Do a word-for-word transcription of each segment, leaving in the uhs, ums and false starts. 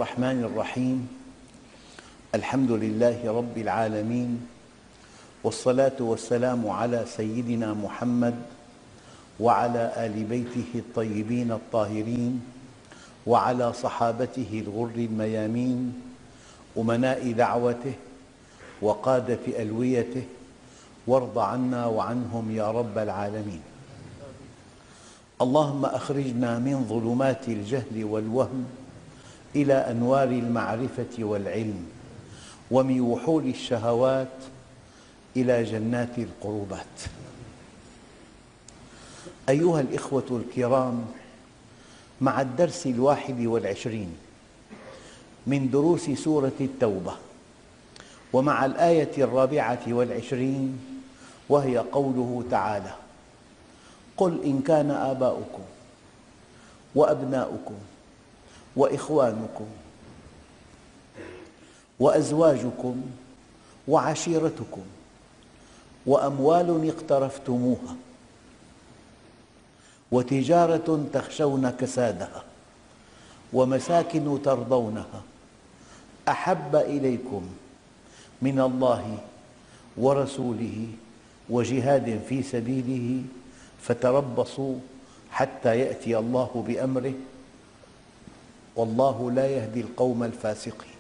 الرحمن الرحيم. الحمد لله رب العالمين، والصلاة والسلام على سيدنا محمد وعلى آل بيته الطيبين الطاهرين وعلى صحابته الغر الميامين، أمناء دعوته وقادة ألويته، وارض عنا وعنهم يا رب العالمين. اللهم أخرجنا من ظلمات الجهل والوهم إلى أنوار المعرفة والعلم، ومن وحول الشهوات إلى جنات القربات. أيها الإخوة الكرام، مع الدرس الواحد والعشرين من دروس سورة التوبة، ومع الآية الرابعة والعشرين وهي قوله تعالى: قل إن كان آباؤكم وأبناؤكم وإخوانكم وأزواجكم وعشيرتكم وأموال اقترفتموها وتجارة تخشون كسادها ومساكن ترضونها أحب إليكم من الله ورسوله وجهاد في سبيله فتربصوا حتى يأتي الله بأمره والله لا يهدي القوم الفاسقين.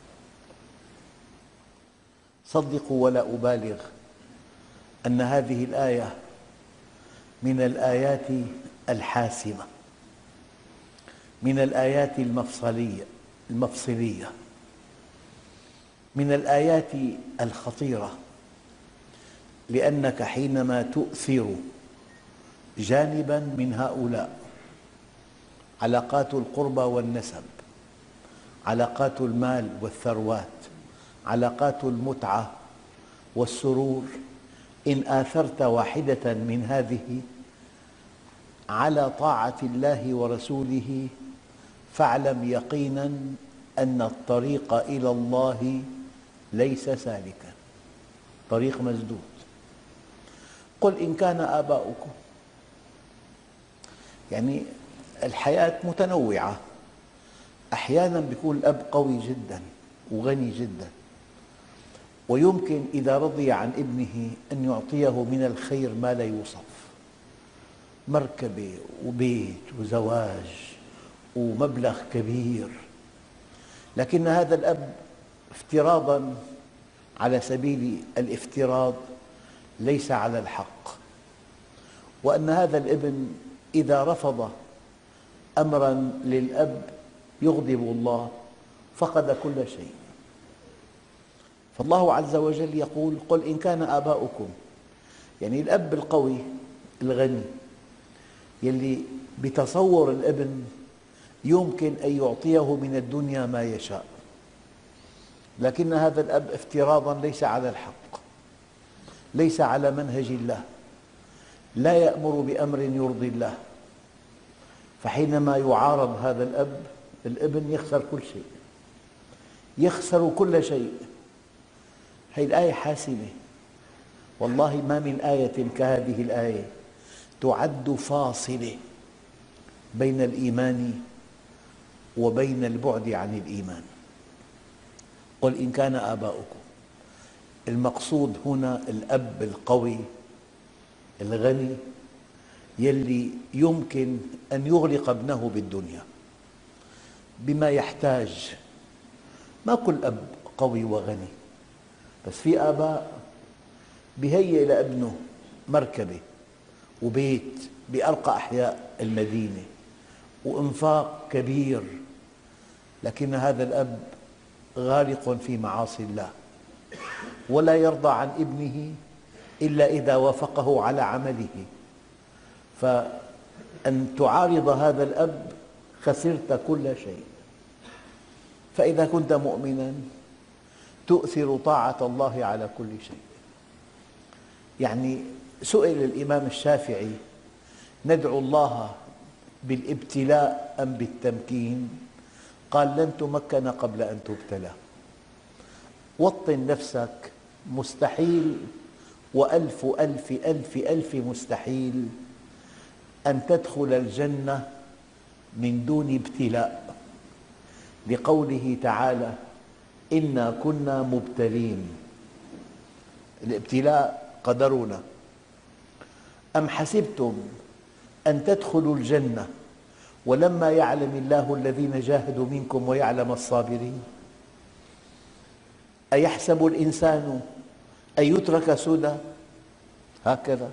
صدقوا ولا أبالغ أن هذه الآية من الآيات الحاسمة، من الآيات المفصلية المفصلية من الآيات الخطيرة، لأنك حينما تؤثر جانباً من هؤلاء، علاقات القربى والنسب، علاقات المال والثروات، علاقات المتعة والسرور، إن آثرت واحدة من هذه على طاعة الله ورسوله فاعلم يقيناً أن الطريق إلى الله ليس سالكاً، طريق مسدود. قل إن كان آباؤكم، يعني الحياة متنوعة، أحياناً يكون الأب قوي جداً وغني جداً، ويمكن إذا رضي عن ابنه أن يعطيه من الخير ما لا يوصف، مركبة وبيت وزواج ومبلغ كبير، لكن هذا الأب افتراضاً على سبيل الافتراض ليس على الحق، وأن هذا الابن إذا رفض أمراً للأب يغضب الله فقد كل شيء. فالله عز وجل يقول: قل إن كان آباؤكم، يعني الأب القوي الغني يلي بتصور الابن يمكن أن يعطيه من الدنيا ما يشاء، لكن هذا الأب افتراضاً ليس على الحق، ليس على منهج الله، لا يأمر بأمر يرضي الله، فحينما يعارض هذا الأب الابن يخسر كل شيء، يخسر كل شيء. هذه الآية حاسمة، والله ما من آية كهذه الآية تعد فاصلة بين الإيمان وبين البعد عن الإيمان. قل إن كان آباؤكم، المقصود هنا الأب القوي الغني يلي يمكن أن يغرق ابنه بالدنيا بما يحتاج. ما كل أب قوي وغني، بس في آباء بيهيئ لابنه مركبة وبيت بأرقى أحياء المدينة وإنفاق كبير، لكن هذا الأب غارق في معاصي الله ولا يرضى عن ابنه إلا إذا وافقه على عمله. فأن تعارض هذا الأب خسرت كل شيء. فإذا كنت مؤمناً تؤثر طاعة الله على كل شيء. يعني سئل الإمام الشافعي: ندعو الله بالابتلاء أم بالتمكين؟ قال: لن تمكن قبل أن تبتلى. وطن نفسك، مستحيل وألف ألف ألف ألف مستحيل أن تدخل الجنة من دون ابتلاء. لقوله تعالى: إنا كنا مبتلين. الابتلاء قدرنا. أم حسبتم أن تدخلوا الجنة ولما يعلم الله الذين جاهدوا منكم ويعلم الصابرين. أيحسب الإنسان أن يترك سدى؟ هكذا.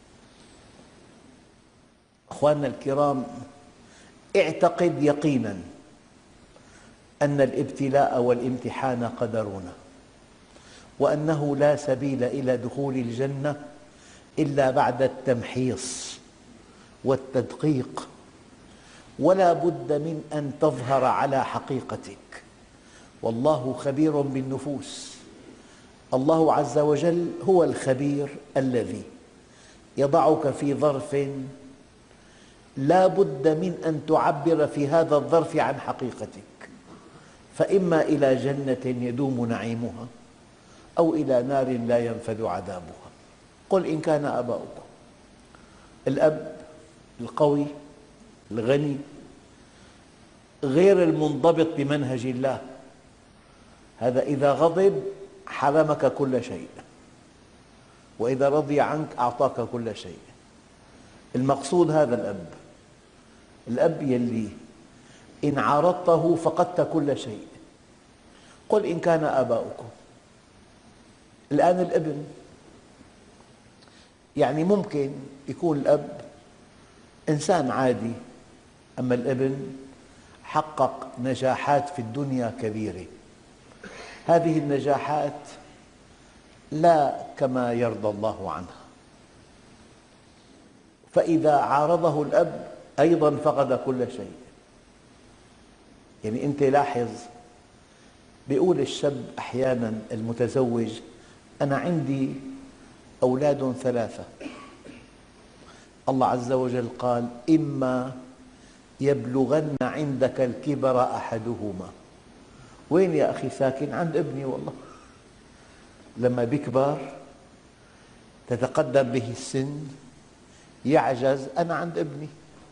أخواننا الكرام، اعتقد يقيناً أن الابتلاء والامتحان قدرنا، وأنه لا سبيل إلى دخول الجنة إلا بعد التمحيص والتدقيق، ولا بد من أن تظهر على حقيقتك. والله خبير بالنفوس. الله عز وجل هو الخبير الذي يضعك في ظرف لا بد من أن تعبر في هذا الظرف عن حقيقتك، فإما إلى جنة يدوم نعيمها أو إلى نار لا ينفذ عذابها. قل إن كان آباؤكم، الأب القوي الغني غير المنضبط بمنهج الله، هذا إذا غضب حرمك كل شيء، وإذا رضي عنك أعطاك كل شيء. المقصود هذا الأب، الأب يلي إن عارضته فقدت كل شيء. قل إن كان آباؤكم. الآن الابن، يعني ممكن يكون الأب إنسان عادي، أما الابن حقق نجاحات في الدنيا كبيرة. هذه النجاحات لا كما يرضى الله عنها، فإذا عارضه الأب أيضا فقد كل شيء. يعني أنت لاحظ، بيقول الشاب أحيانا المتزوج: أنا عندي أولاد ثلاثة. الله عز وجل قال: إما يبلغن عندك الكبر أحدهما. وين يا أخي ساكن؟ عند ابني. والله لما بيكبر تتقدم به السن يعجز، أنا عند ابني.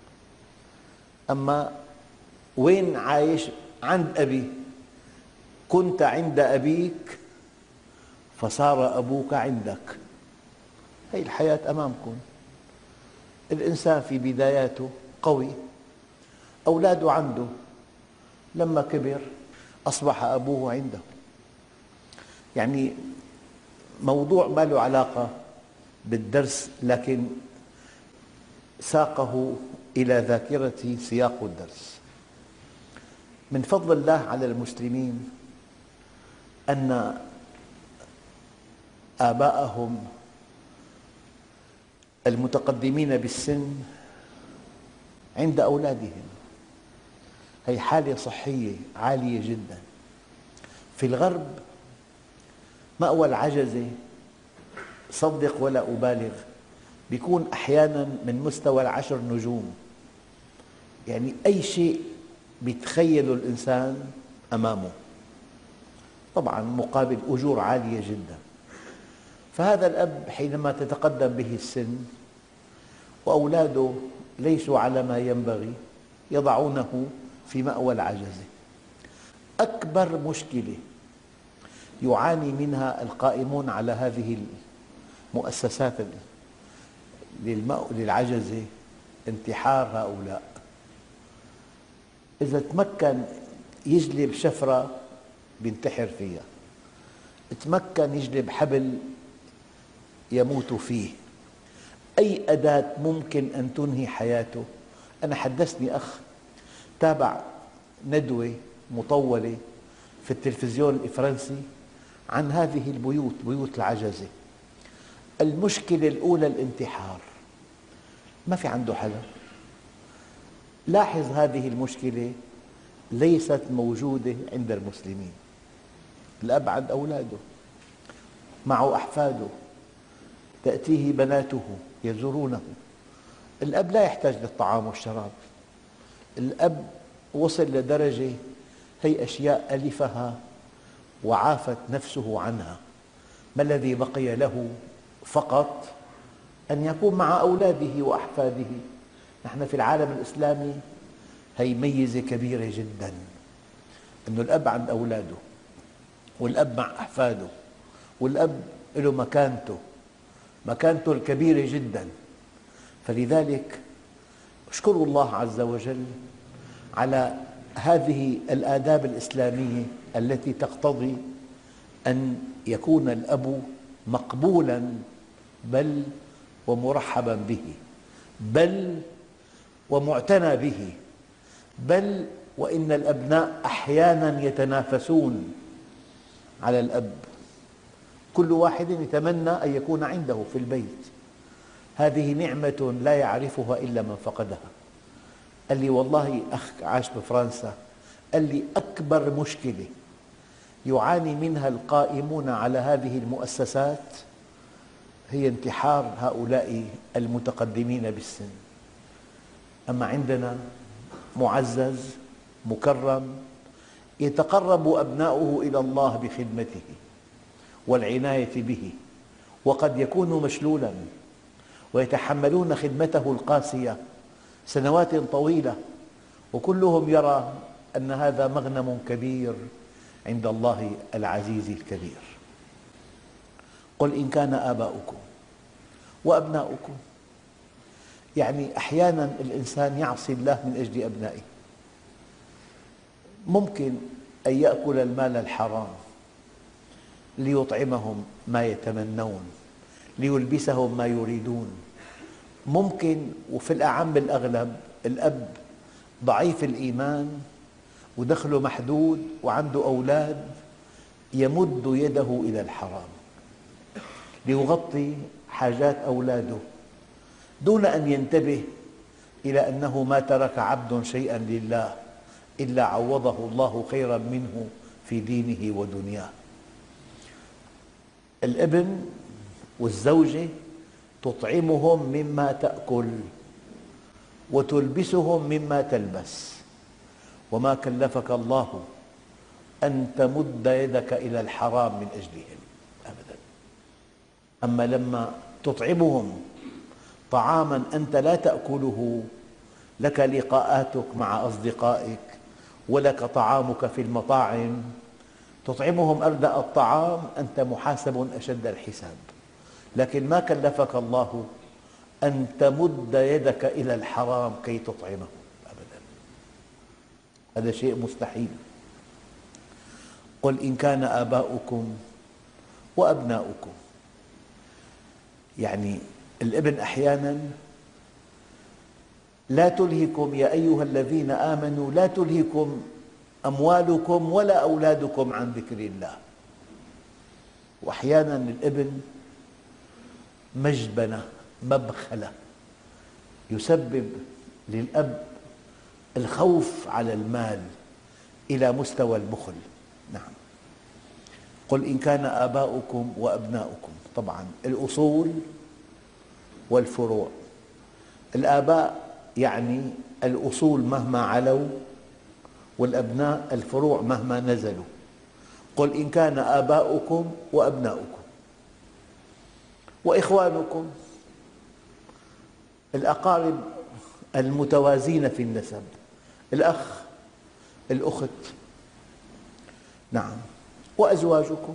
أما وين عايش؟ عند أبي. كنت عند أبيك فصار أبوك عندك. هذه الحياة أمامكم. الإنسان في بداياته قوي، أولاده عنده، لما كبر أصبح أبوه عنده. يعني موضوع ما له علاقة بالدرس، لكن ساقه إلى ذاكرتي سياق الدرس. من فضل الله على المسلمين أن آباءهم المتقدمين بالسن عند أولادهم. هي حالة صحية عالية جدا. في الغرب مأوى العجزة، صدق ولا أبالغ، بيكون أحيانا من مستوى العشر نجوم. يعني أي شيء بيتخيله الإنسان أمامه، طبعا مقابل أجور عالية جدا. فهذا الأب حينما تتقدم به السن وأولاده ليسوا على ما ينبغي يضعونه في مأوى العجزة. أكبر مشكلة يعاني منها القائمون على هذه المؤسسات للعجزة انتحار هؤلاء. إذا تمكن يجلب شفرة بينتحر فيها، تمكن يجلب حبل يموت فيه. أي أداة ممكن أن تنهي حياته. أنا حدثني أخ تابع ندوة مطولة في التلفزيون الفرنسي عن هذه البيوت، بيوت العجزة. المشكلة الأولى الانتحار، ما في عنده حل. لاحظ هذه المشكلة ليست موجودة عند المسلمين. الأب عند أولاده، معه أحفاده، تأتيه بناته يزورونه. الأب لا يحتاج للطعام والشراب. الأب وصل لدرجة هي أشياء ألفها وعافت نفسه عنها. ما الذي بقي له فقط؟ أن يكون مع أولاده وأحفاده. نحن في العالم الإسلامي هي ميزة كبيرة جدا. أن الأب عند أولاده، والأب مع أحفاده، والأب له مكانته مكانته الكبيرة جدا. فلذلك اشكروا الله عز وجل على هذه الآداب الإسلامية التي تقتضي أن يكون الأب مقبولا بل ومرحبا به، بل ومعتنى به، بل وإن الأبناء أحيانا يتنافسون على الأب، كل واحد يتمنى أن يكون عنده في البيت. هذه نعمة لا يعرفها إلا من فقدها. قال لي والله أخ عاش بفرنسا، قال لي أكبر مشكلة يعاني منها القائمون على هذه المؤسسات هي انتحار هؤلاء المتقدمين بالسن. أما عندنا معزز مكرم يتقرب أبناؤه إلى الله بخدمته والعناية به، وقد يكون مشلولا ويتحملون خدمته القاسية سنوات طويلة، وكلهم يرى أن هذا مغنم كبير عند الله العزيز الكبير. قل إن كان آباؤكم وأبناؤكم، يعني أحيانا الإنسان يعصي الله من أجل أبنائه. ممكن أن يأكل المال الحرام ليطعمهم ما يتمنون، ليلبسهم ما يريدون. ممكن، وفي الأعم بالأغلب، الأب ضعيف الإيمان ودخله محدود وعنده أولاد، يمد يده إلى الحرام ليغطي حاجات أولاده دون أن ينتبه إلى أنه ما ترك عبد شيئا لله إلا عوضه الله خيرا منه في دينه ودنياه. الابن والزوجة تطعمهم مما تأكل وتلبسهم مما تلبس، وما كلفك الله أن تمد يدك إلى الحرام من أجلهم أبدا. أما لما تطعمهم طعاما أنت لا تأكله، لك لقاءاتك مع أصدقائك ولك طعامك في المطاعم، تطعمهم أردأ الطعام، أنت محاسب أشد الحساب. لكن ما كلفك الله أن تمد يدك إلى الحرام كي تطعمهم أبدا، هذا شيء مستحيل. قل إن كان آباؤكم وأبناؤكم، يعني الابن أحيانا لا تلهكم يا أيها الذين آمنوا لا تلهكم أموالكم ولا أولادكم عن ذكر الله. وأحيانا الابن مجبنة مبخلة يسبب للأب الخوف على المال إلى مستوى البخل. نعم. قل إن كان آباؤكم وأبناؤكم، طبعا الأصول والفروع. الآباء يعني الأصول مهما علوا، والأبناء الفروع مهما نزلوا. قل إن كان آباؤكم وأبناؤكم وإخوانكم، الأقارب المتوازين في النسب، الأخ الأخت، نعم، وأزواجكم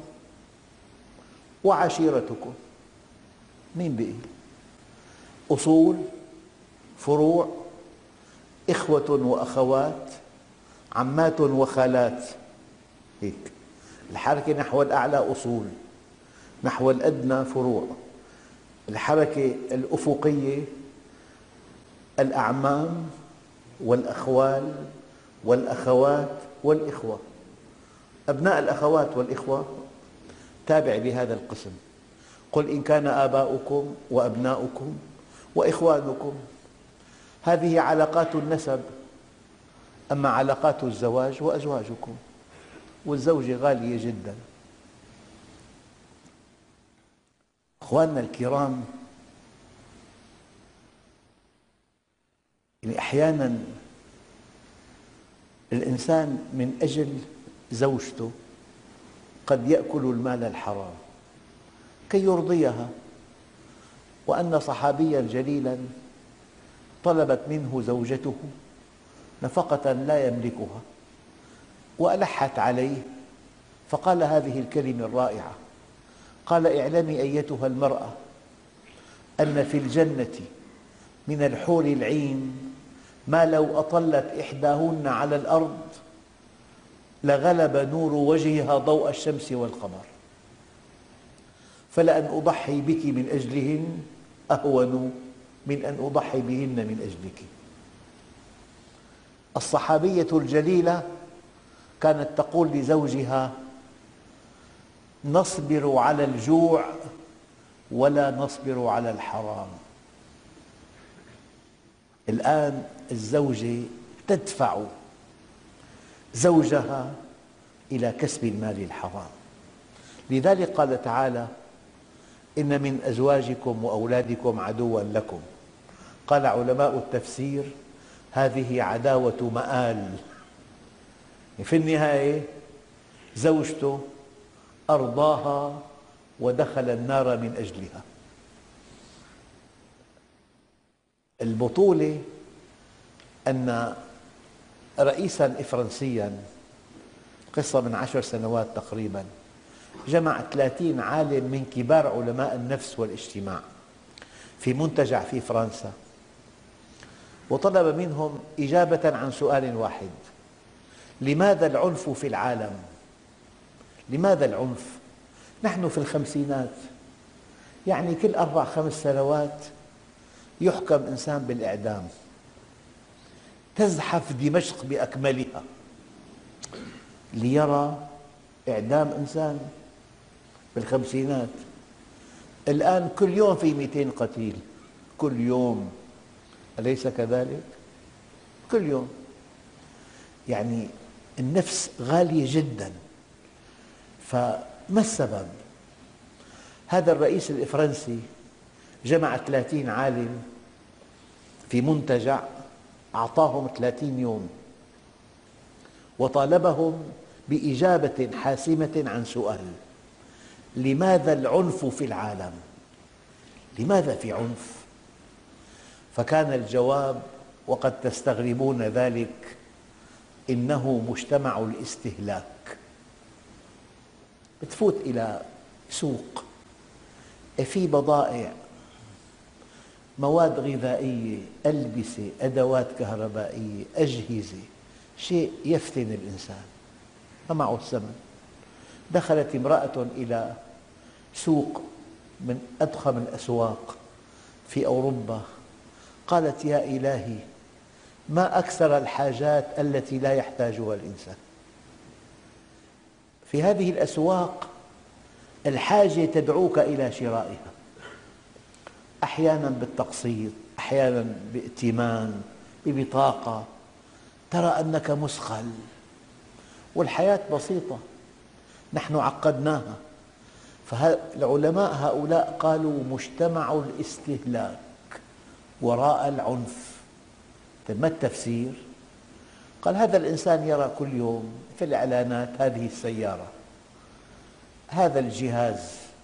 وعشيرتكم. مين بقي؟ أصول، فروع، إخوة وأخوات، عمات وخالات. هيك الحركة نحو الأعلى أصول، نحو الأدنى فروع. الحركة الأفقية الأعمام والأخوال والأخوات والإخوة. أبناء الأخوات والإخوة تابع لهذا القسم. قل إن كان آباؤكم وأبناؤكم وإخوانكم، هذه علاقات النسب. أما علاقات الزواج وأزواجكم، والزوجة غالية جدا. أخواننا الكرام، يعني أحيانا الإنسان من أجل زوجته قد يأكل المال الحرام كي يرضيها. وأن صحابيا جليلا طلبت منه زوجته نفقة لا يملكها، وألحت عليه فقال هذه الكلمة الرائعة، قال: اعلمي أيتها المرأة أن في الجنة من الحور العين ما لو أطلت إحداهن على الأرض لغلب نور وجهها ضوء الشمس والقمر، فلأن أضحي بك من أجلهن أهون من أن أضحي بهن من أجلك. الصحابية الجليلة كانت تقول لزوجها: نصبر على الجوع ولا نصبر على الحرام. الآن الزوجة تدفع زوجها إلى كسب المال الحرام، لذلك قال تعالى: إن من أزواجكم وأولادكم عدوا لكم. قال علماء التفسير: هذه عداوة مآل، في النهاية زوجته أرضاها ودخل النار من أجلها. البطولة أن رئيساً فرنسياً، قصة من عشر سنوات تقريباً، جمع ثلاثين عالم من كبار علماء النفس والاجتماع في منتجع في فرنسا، وطلب منهم إجابة عن سؤال واحد: لماذا العنف في العالم؟ لماذا العنف؟ نحن في الخمسينات، يعني كل أربع خمس سنوات يحكم إنسان بالإعدام، تزحف دمشق بأكملها ليرى إعدام إنسان. بالخمسينات، الآن كل يوم في مئتين قتيل، كل يوم، أليس كذلك؟ كل يوم. يعني النفس غالية جدا. فما السبب؟ هذا الرئيس الفرنسي جمع ثلاثين عالم في منتجع، أعطاهم ثلاثين يوم وطالبهم بإجابة حاسمة عن سؤال: لماذا العنف في العالم؟ لماذا في عنف؟ فكان الجواب، وقد تستغربون ذلك: إنه مجتمع الاستهلاك. تفوت إلى سوق في بضائع، مواد غذائية، ألبسة، أدوات كهربائية، أجهزة، شيء يفتن الإنسان، ما معه الثمن. دخلت امرأة إلى سوق من أضخم الأسواق في أوروبا، قالت: يا إلهي، ما أكثر الحاجات التي لا يحتاجها الإنسان. في هذه الأسواق الحاجة تدعوك إلى شرائها، أحياناً بالتقسيط، أحياناً بائتمان، ببطاقة، ترى أنك مثقل والحياة بسيطة، نحن عقدناها. فالعلماء هؤلاء قالوا: مجتمع الاستهلاك وراء العنف. طيب ما التفسير؟ قال: هذا الإنسان يرى كل يوم في الإعلانات هذه السيارة، هذا الجهاز،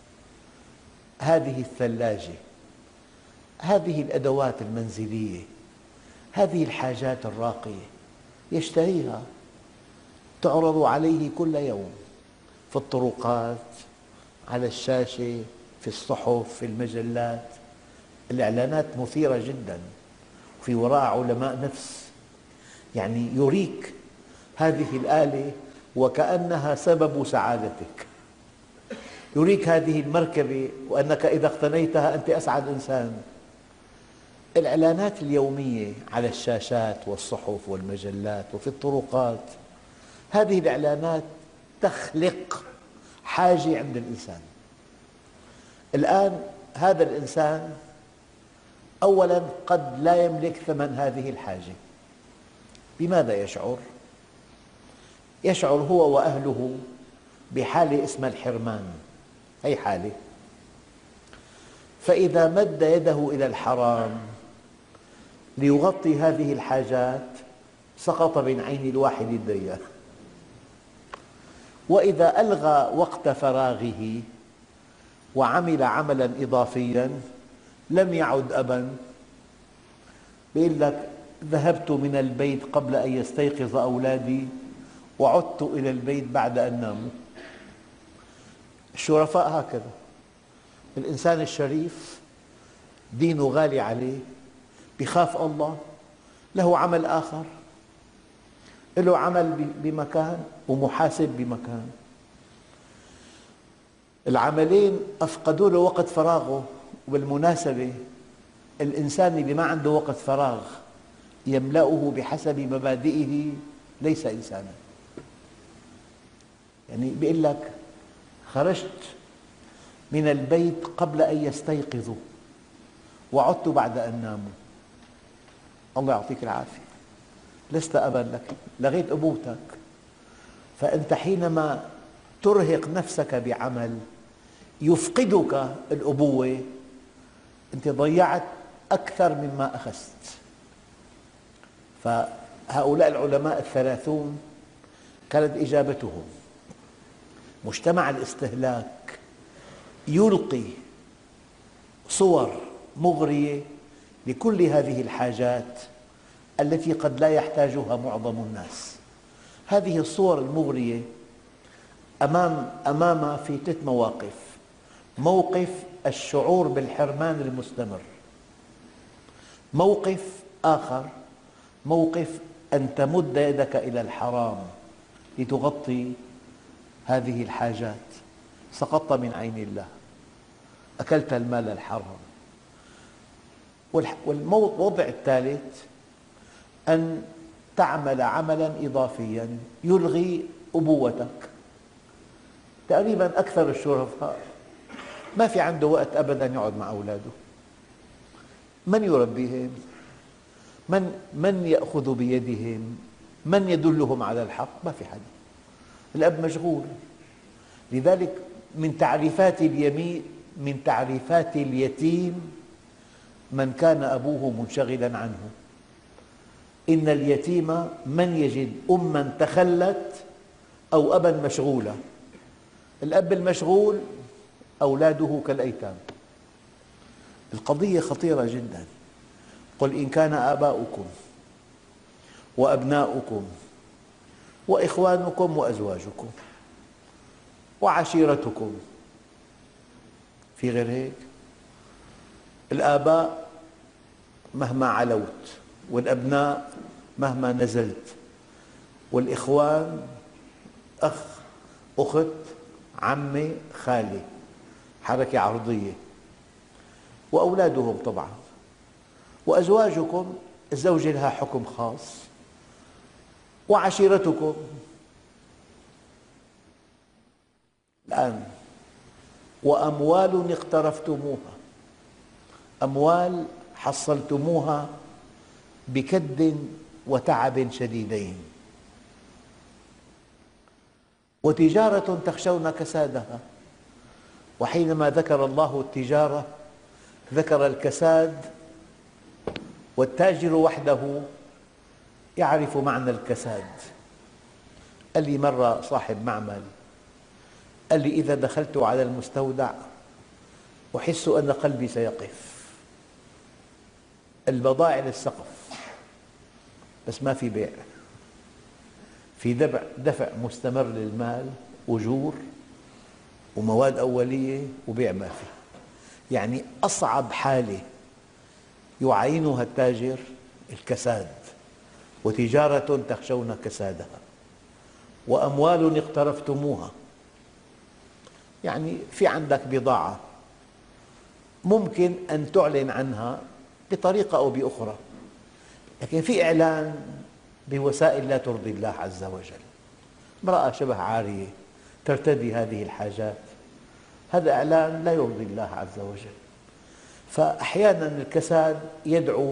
هذه الثلاجة، هذه الأدوات المنزلية، هذه الحاجات الراقية، يشتريها، تعرض عليه كل يوم في الطرقات، على الشاشة، في الصحف، في المجلات. الإعلانات مثيرة جداً، وفي وراء علماء نفس، يعني يريك هذه الآلة وكأنها سبب سعادتك، يريك هذه المركبة وأنك إذا اقتنيتها أنت أسعد إنسان. الإعلانات اليومية على الشاشات والصحف والمجلات وفي الطرقات، هذه الإعلانات تخلق حاجة عند الإنسان. الآن هذا الإنسان أولاً قد لا يملك ثمن هذه الحاجة. بماذا يشعر؟ يشعر هو وأهله بحالة اسمها الحرمان، أي حالة. فإذا مد يده إلى الحرام ليغطي هذه الحاجات سقط من عين الواحد الديان. وإذا ألغى وقت فراغه وعمل عملاً إضافياً لم يعد أباً. يقول لك: ذهبت من البيت قبل أن يستيقظ أولادي وعدت إلى البيت بعد أن ناموا. الشرفاء هكذا. الإنسان الشريف دينه غالي عليه، بيخاف الله، له عمل آخر، له عمل بمكان ومحاسب بمكان، العملين أفقدوا له وقت فراغه. وبالمناسبة الإنسان اللي ما عنده وقت فراغ يملأه بحسب مبادئه ليس إنسانا. يعني بيقول لك خرجت من البيت قبل أن يستيقظوا وعدت بعد أن ناموا. الله يعطيك العافية، لست أبا لك، لغيت أبوتك. فأنت حينما ترهق نفسك بعمل يفقدك الأبوة، أنت ضيعت أكثر مما أخذت. فهؤلاء العلماء الثلاثون كانت إجابتهم: مجتمع الاستهلاك يلقي صور مغرية لكل هذه الحاجات التي قد لا يحتاجها معظم الناس. هذه الصور المغرية أمام أمامها في ثلاث مواقف: موقف الشعور بالحرمان المستمر، موقف آخر موقف أن تمد يدك إلى الحرام لتغطي هذه الحاجات، سقطت من عين الله، أكلت المال الحرام. والوضع الثالث أن تعمل عملاً إضافياً يلغي أبوتك. تقريباً أكثر الشرفاء ما في عنده وقت أبداً يقعد مع أولاده. من يربيهم؟ من من يأخذ بيدهم؟ من يدلهم على الحق؟ ما في حدا. الأب مشغول. لذلك من تعريفات اليمين من تعريفات اليتيم من كان أبوه منشغلاً عنه. إن اليتيم من يجد أماً تخلت أو أباً مشغولا. الأب المشغول أولاده كالأيتام. القضية خطيرة جداً. قل إن كان آباؤكم وأبناؤكم وإخوانكم وأزواجكم وعشيرتكم، في غير هيك؟ الآباء مهما علوت، والأبناء مهما نزلت، والإخوان أخ أخت عمة خالة، حركة عرضية، وأولادهم طبعاً، وأزواجكم الزوجة لها حكم خاص، وعشيرتكم. الآن وأموال اقترفتموها، أموال حصلتموها بكد وتعب شديدين، وتجارة تخشون كسادها. وحينما ذكر الله التجارة ذكر الكساد، والتاجر وحده يعرف معنى الكساد. قال لي مرة صاحب معمل، قال لي إذا دخلت على المستودع أحس أن قلبي سيقف، البضائع للسقف بس ما في بيع، في دفع, دفع مستمر للمال، أجور ومواد أولية، وبيع ما في. يعني أصعب حالة يعاينها التاجر الكساد. وتجارة تخشون كسادها وأموال اقترفتموها. يعني في عندك بضاعة ممكن أن تعلن عنها بطريقة أو بأخرى، لكن في إعلان بوسائل لا ترضي الله عز وجل. امرأة شبه عارية ترتدي هذه الحاجات، هذا إعلان لا يرضي الله عز وجل. فأحيانا الكساد يدعو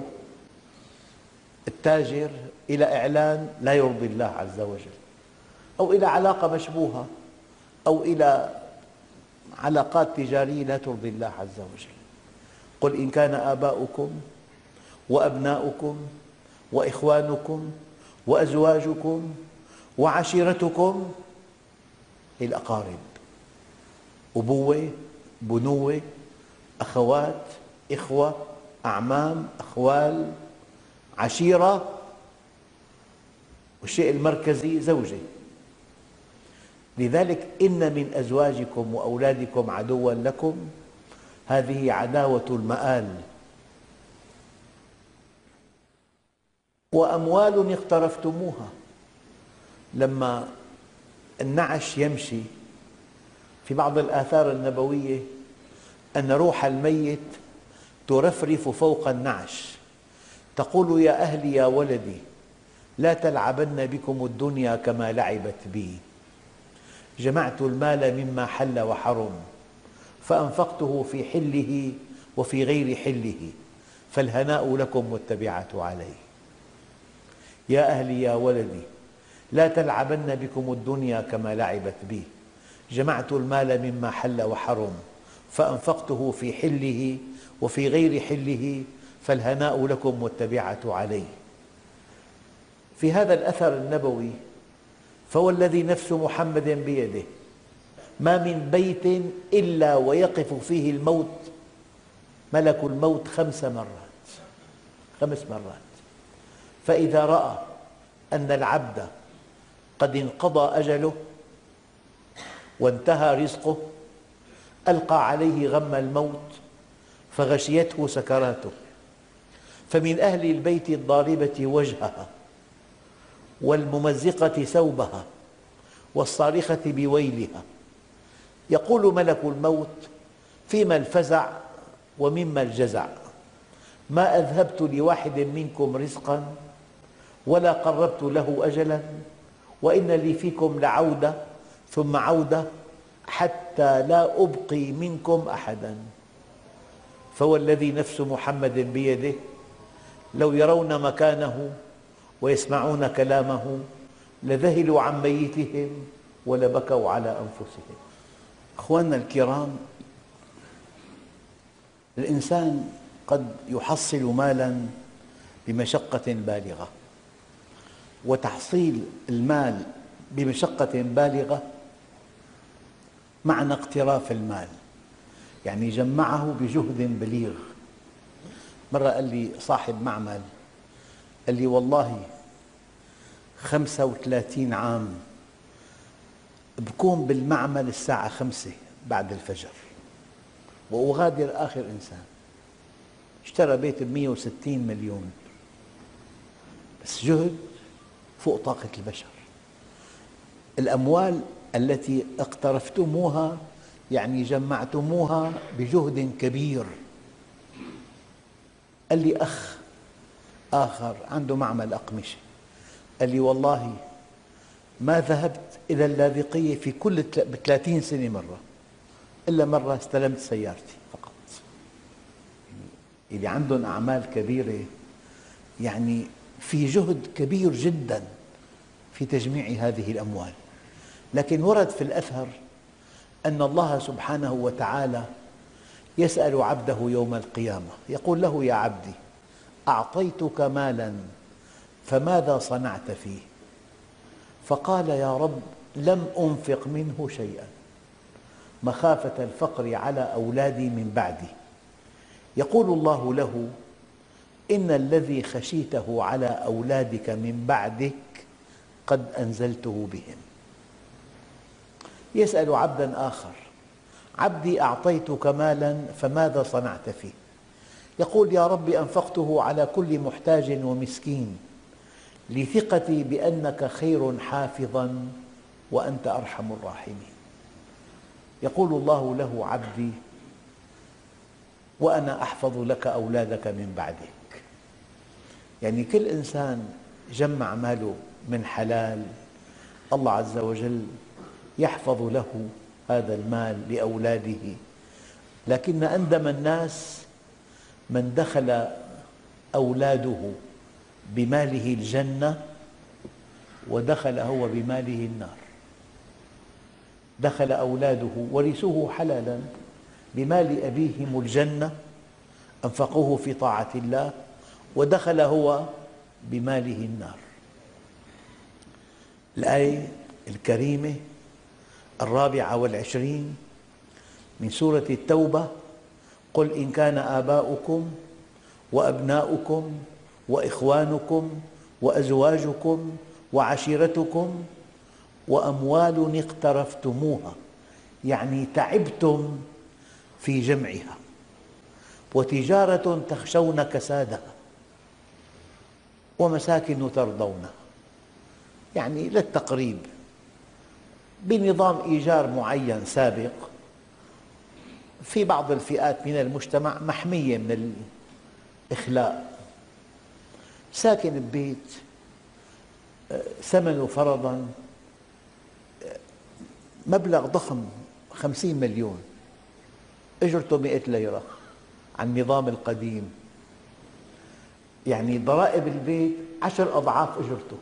التاجر إلى إعلان لا يرضي الله عز وجل، أو إلى علاقة مشبوهة، أو إلى علاقات تجارية لا ترضي الله عز وجل. قل إن كان آباؤكم وأبناؤكم وإخوانكم وأزواجكم وعشيرتكم، هي الأقارب، أبوة، بنوة، أخوات، إخوة، أعمام، أخوال، عشيرة، والشيء المركزي زوجة. لذلك إن من أزواجكم وأولادكم عدوا لكم، هذه عداوة المآل. وأموال اقترفتموها، لما النعش يمشي في بعض الآثار النبوية أن روح الميت ترفرف فوق النعش تقول: يا أهلي يا ولدي لا تلعبن بكم الدنيا كما لعبت بي، جمعت المال مما حل وحرم فأنفقته في حله وفي غير حله، فالهناء لكم والتبعة عليه. يا أهلي يا ولدي لا تلعبن بكم الدنيا كما لعبت بي، جمعت المال مما حل وحرم فأنفقته في حله وفي غير حله، فالهناء لكم والتبعة عليه. في هذا الأثر النبوي: فوالذي نفس محمد بيده ما من بيت إلا ويقف فيه الموت ملك الموت خمس مرات خمس مرات فإذا رأى أن العبد قد انقضى أجله وانتهى رزقه ألقى عليه غم الموت فغشيته سكراته، فمن أهل البيت الضاربة وجهها والممزقة ثوبها والصارخة بويلها، يقول ملك الموت: فيما الفزع ومما الجزع، ما أذهبت لواحد منكم رزقا ولا قربت له أجلا، وإن لي فيكم لعودة ثم عودة حتى لا أبقي منكم أحدا. فوالذي نفس محمد بيده لو يرون مكانه ويسمعون كلامه لذهلوا عن ميتهم ولبكوا على أنفسهم. أخواننا الكرام، الإنسان قد يحصل مالا بمشقة بالغة، وتحصيل المال بمشقة بالغة معنى اقتراف المال، يعني جمعه بجهد بليغ. مرة قال لي صاحب معمل، قال لي: والله خمسة وثلاثين عام بكون بالمعمل الساعة خمسة بعد الفجر وأغادر آخر إنسان. اشترى بيت بمئة وستين مليون، بس جهد فوق طاقة البشر. الأموال التي اقترفتموها يعني جمعتموها بجهد كبير. قال لي أخ آخر عنده معمل أقمشة، قال لي: والله ما ذهبت إلى اللاذقية في كل ثلاثين سنة مرة، إلا مرة استلمت سيارتي فقط. اللي عندهم أعمال كبيرة يعني في جهد كبير جدا في تجميع هذه الأموال. لكن ورد في الأثر أن الله سبحانه وتعالى يسأل عبده يوم القيامة، يقول له: يا عبدي أعطيتك مالا فماذا صنعت فيه؟ فقال: يا رب لم أنفق منه شيئا مخافة الفقر على أولادي من بعدي. يقول الله له: إن الذي خشيته على أولادك من بعدك قد أنزلته بهم. يسأل عبدا آخر: عبدي أعطيتك مالا فماذا صنعت فيه؟ يقول: يا رب أنفقته على كل محتاج ومسكين لثقتي بأنك خير حافظا وأنت أرحم الراحمين. يقول الله له: عبدي وأنا أحفظ لك أولادك من بعدك. يعني كل إنسان جمع ماله من حلال، الله عز وجل يحفظ له هذا المال لأولاده. لكن أندم الناس من دخل أولاده بماله الجنة ودخل هو بماله النار. دخل أولاده ورثوه حلالا بمال أبيهم الجنة، أنفقوه في طاعة الله، ودخل هو بماله النار. الآية الكريمة الرابعة والعشرين من سورة التوبة: قل إن كان آباؤكم وأبناؤكم وإخوانكم وأزواجكم وعشيرتكم وأموال اقترفتموها، يعني تعبتم في جمعها، وتجارة تخشون كسادها، ومساكن ترضونها، يعني للتقريب بنظام إيجار معين سابق. في بعض الفئات من المجتمع محمية من الإخلاء، ساكن ببيت ثمنه فرضاً مبلغ ضخم خمسين مليون، أجرته مئة ليرة على النظام القديم، يعني ضرائب البيت عشر أضعاف أجرته،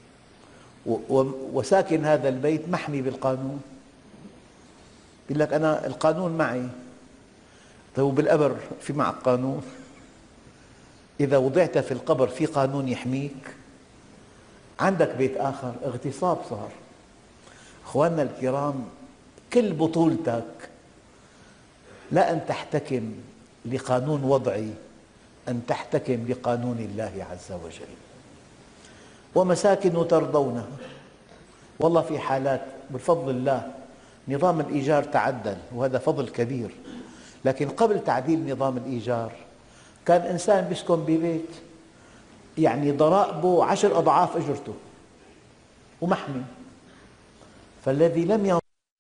وساكن هذا البيت محمي بالقانون. يقول لك أنا القانون معي. طيب وبالقبر في معك قانون؟ إذا وضعت في القبر في قانون يحميك؟ عندك بيت آخر، اغتصاب صار. أخواننا الكرام، كل بطولتك لا أن تحتكم لقانون وضعي، أن تحتكم لقانون الله عز وجل. ومساكن ترضونها، والله في حالات بفضل الله نظام الإيجار تعدل، وهذا فضل كبير، لكن قبل تعديل نظام الإيجار كان إنسان يسكن ببيت يعني ضرائبه عشر أضعاف أجرته ومحمي، فالذي لم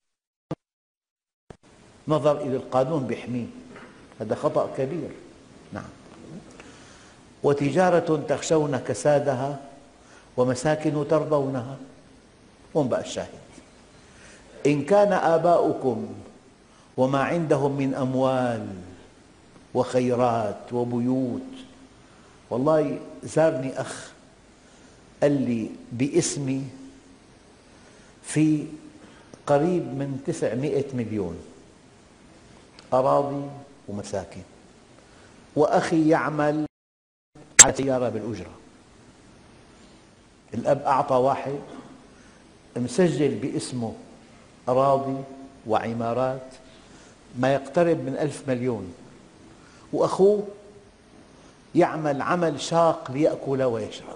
ينظر إلى القانون بيحميه، هذا خطأ كبير. نعم. وتجارة تخشون كسادها ومساكن ترضونها. هون بقى الشاهد: إن كان آباؤكم وما عندهم من أموال وخيرات وبيوت. والله زارني أخ قال لي باسمي في قريب من تسعمئة مليون أراضي ومساكن، وأخي يعمل على سيارة بالأجرة. الأب أعطى واحد مسجل باسمه أراضي وعمارات ما يقترب من ألف مليون، وأخوه يعمل عمل شاق ليأكل ويشرب.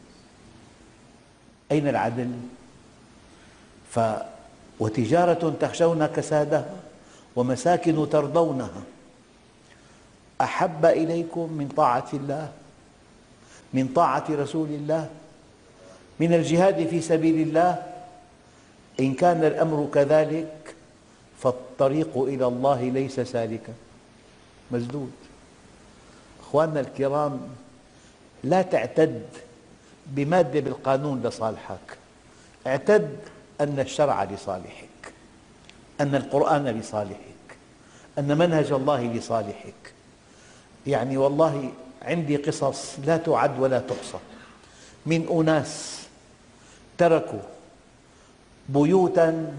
أين العدل؟ ف وتجارة تخشون كسادها ومساكن ترضونها أحب إليكم من طاعة الله، من طاعة رسول الله، من الجهاد في سبيل الله. إن كان الأمر كذلك فالطريق إلى الله ليس سالكا، مسدود. أخواننا الكرام، لا تعتد بمادة بالقانون لصالحك، اعتد أن الشرع لصالحك، أن القرآن لصالحك، أن منهج الله لصالحك. يعني والله عندي قصص لا تعد ولا تحصى من أناس تركوا بيوتاً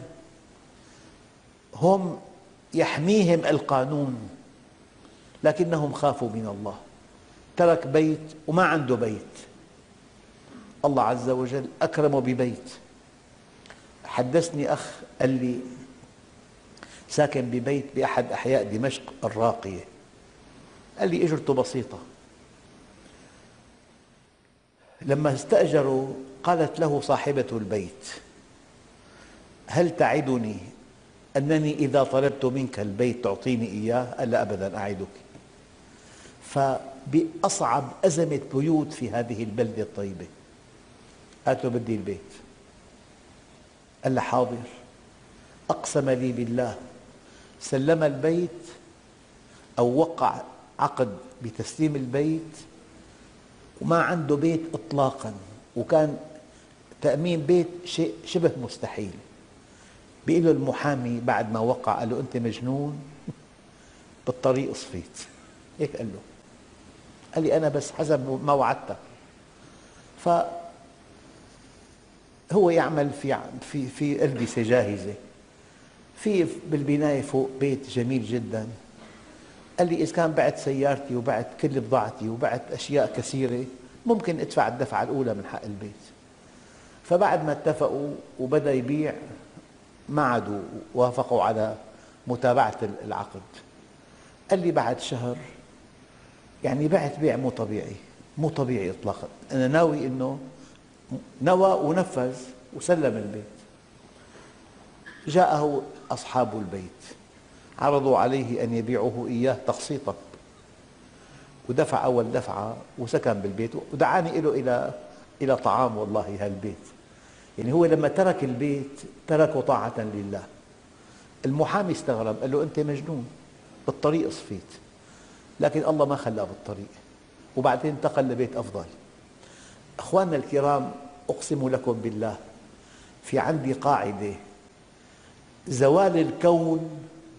هم يحميهم القانون لكنهم خافوا من الله. ترك بيت وما عنده بيت، الله عز وجل أكرمه ببيت. حدثني أخ قال لي ساكن ببيت بأحد أحياء دمشق الراقية، قال لي أجرته بسيطة. لما استأجروا قالت له صاحبة البيت: هل تعدني أنني إذا طلبت منك البيت تعطيني إياه؟ قال لا أبدا أعدك. فبأصعب أزمة بيوت في هذه البلدة الطيبة قالت له بدي البيت، قال له حاضر. أقسم لي بالله سلم البيت أو وقع عقد بتسليم البيت وما عنده بيت إطلاقاً، وكان تأمين بيت شيء شبه مستحيل. بيقول له المحامي بعد ما وقع، قال له أنت مجنون، بالطريق صفيت. هيك قال له. قال لي أنا بس حسب ما وعدتك. فهو يعمل في في في ألبسة جاهزة، في بالبناية فوق بيت جميل جدا. قال لي إذا كان بعت سيارتي وبعت كل بضاعتي وبعت أشياء كثيرة ممكن أدفع الدفعة الأولى من حق البيت. فبعد ما اتفقوا وبدأ يبيع ما عادوا وافقوا على متابعة العقد. قال لي بعد شهر يعني بعت بيع مو طبيعي، مو طبيعي إطلاقا. أنا ناوي أنه نوى ونفذ وسلم البيت. جاءه أصحاب البيت عرضوا عليه أن يبيعوه إياه تقسيطا، ودفع أول دفعة وسكن بالبيت، ودعاني له إلى إلى طعام والله هالبيت. يعني هو لما ترك البيت تركه طاعة لله. المحامي استغرب، قال له أنت مجنون، بالطريق صفيت، لكن الله ما خلاه بالطريق، وبعدين انتقل لبيت أفضل. أخواننا الكرام، أقسم لكم بالله في عندي قاعدة: زوال الكون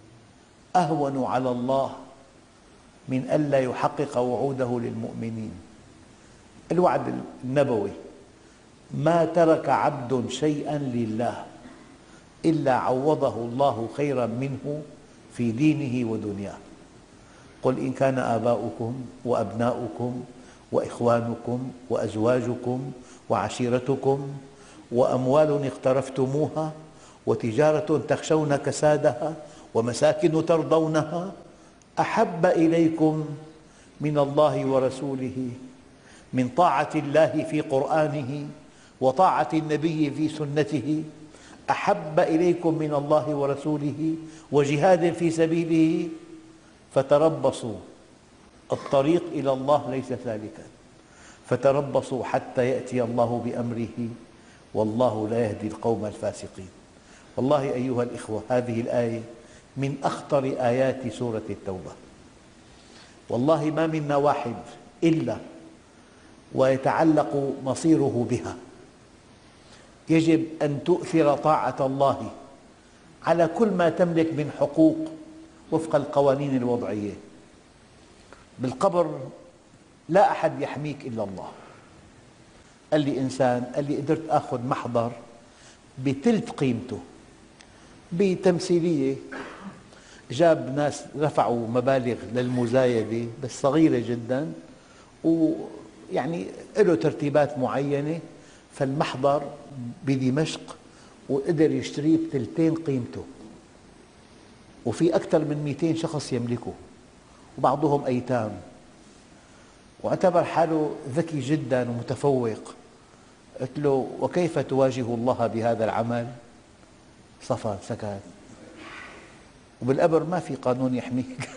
أهون على الله من ألا يحقق وعوده للمؤمنين. الوعد النبوي: ما ترك عبد شيئا لله إلا عوضه الله خيرا منه في دينه ودنياه. قل إن كان آباؤكم وأبناؤكم وإخوانكم وأزواجكم وعشيرتكم وأموال اقترفتموها وتجارة تخشون كسادها ومساكن ترضونها أحب إليكم من الله ورسوله، من طاعة الله في قرآنه وطاعة النبي في سنته، أحب إليكم من الله ورسوله وجهاد في سبيله فتربصوا. الطريق إلى الله ليس سالكا، فتربصوا حتى يأتي الله بأمره والله لا يهدي القوم الفاسقين. والله أيها الإخوة، هذه الآية من أخطر آيات سورة التوبة. والله ما منا واحد إلا ويتعلق مصيره بها. يجب أن تؤثر طاعة الله على كل ما تملك من حقوق وفق القوانين الوضعية. بالقبر لا أحد يحميك إلا الله. قال لي إنسان، قال لي قدرت أخذ محضر بثلث قيمته بتمثيلية، جاب ناس رفعوا مبالغ للمزايدة بس صغيرة جدا، ويعني له ترتيبات معينة، فالمحضر بدمشق وقدر يشتريه بثلثين قيمته، وفي أكثر من مئتين شخص يملكه وبعضهم أيتام، واعتبر حاله ذكي جدا ومتفوق. قلت له: وكيف تواجه الله بهذا العمل؟ صفى سكت. وبالقبر ما في قانون يحميك.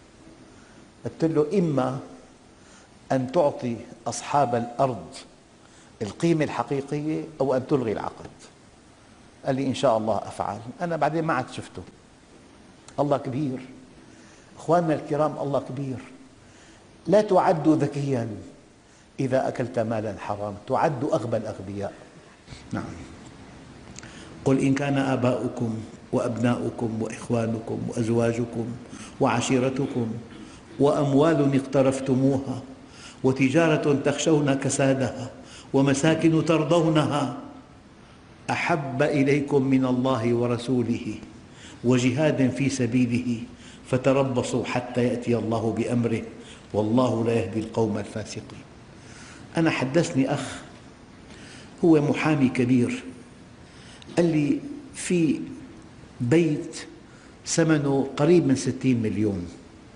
قلت له: إما أن تعطي أصحاب الأرض القيمة الحقيقية أو أن تلغي العقد. قال لي: إن شاء الله أفعل. أنا بعدين ما عاد شفته. الله كبير أخواننا الكرام، الله كبير. لا تعد ذكيا إذا أكلت مالا حراما، تعد أغبى الأغبياء. نعم. قل إن كان آباؤكم وأبناؤكم وإخوانكم وأزواجكم وعشيرتكم وأموال اقترفتموها وتجارة تخشون كسادها ومساكن ترضونها أحب إليكم من الله ورسوله وجهاد في سبيله فتربصوا حتى يأتي الله بأمره والله لا يهدي القوم الفاسقين. أنا حدثني أخ هو محامي كبير، قال لي في بيت ثمنه قريب من ستين مليون،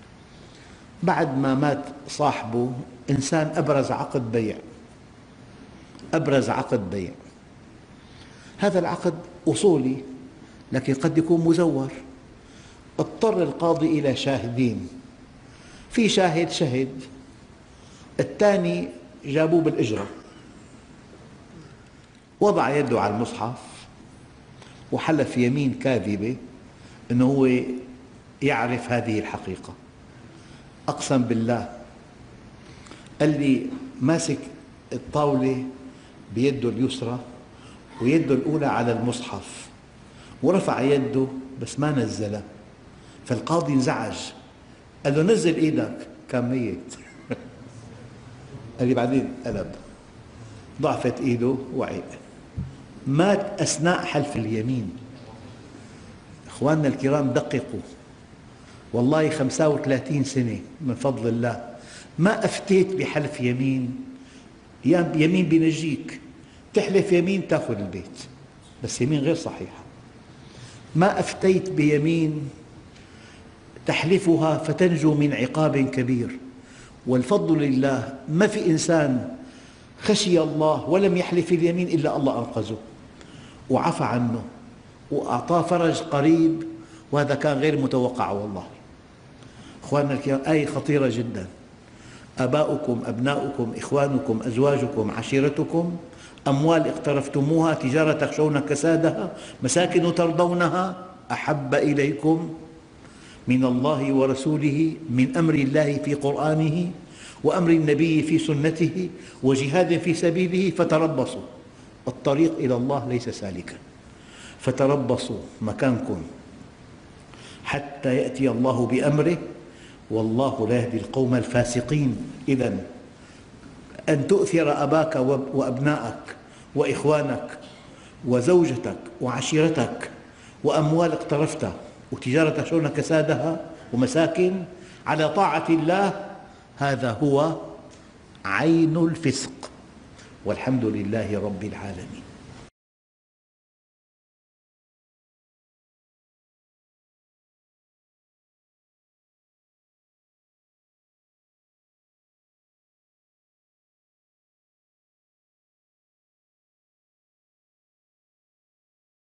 بعد ما مات صاحبه إنسان أبرز عقد بيع أبرز عقد بيع هذا العقد أصولي لكن قد يكون مزور. اضطر القاضي إلى شاهدين، في شاهد شهد، الثاني جابوه بالإجرة، وضع يده على المصحف وحلف يمين كاذبة أنه هو يعرف هذه الحقيقة. أقسم بالله، قال لي ماسك الطاولة بيده اليسرى ويده الأولى على المصحف ورفع يده بس ما نزلها، فالقاضي انزعج، قال له: نزل إيدك. كان ميت. قال لي بعدين قلب، ضعفت إيده وعي، مات أثناء حلف اليمين. أخواننا الكرام دققوا، والله خمسة وثلاثين سنة من فضل الله ما أفتيت بحلف يمين. يمين بينجيك، تحلف يمين تأخذ البيت بس يمين غير صحيحة. ما أفتيت بيمين تحلفها فتنجو من عقاب كبير، والفضل لله ما في إنسان خشي الله ولم يحلف اليمين إلا الله أنقذه وعفى عنه وأعطاه فرج قريب، وهذا كان غير متوقع والله. أخواننا الكرام، آية خطيرة جدا. آباؤكم أبناؤكم إخوانكم أزواجكم عشيرتكم أموال اقترفتموها تجارة تخشون كسادها مساكن ترضونها أحب إليكم من الله ورسوله من أمر الله في قرآنه وأمر النبي في سنته وجهاد في سبيله فتربصوا. الطريق إلى الله ليس سالكا، فتربصوا مكانكم حتى يأتي الله بأمره والله لا يهدي القوم الفاسقين. إذن أن تؤثر أباك وأبناءك وإخوانك وزوجتك وعشيرتك وأموال اقترفتها وتجارة تخشون كسادها ومساكن على طاعة الله، هذا هو عين الفسق، والحمد لله رب العالمين.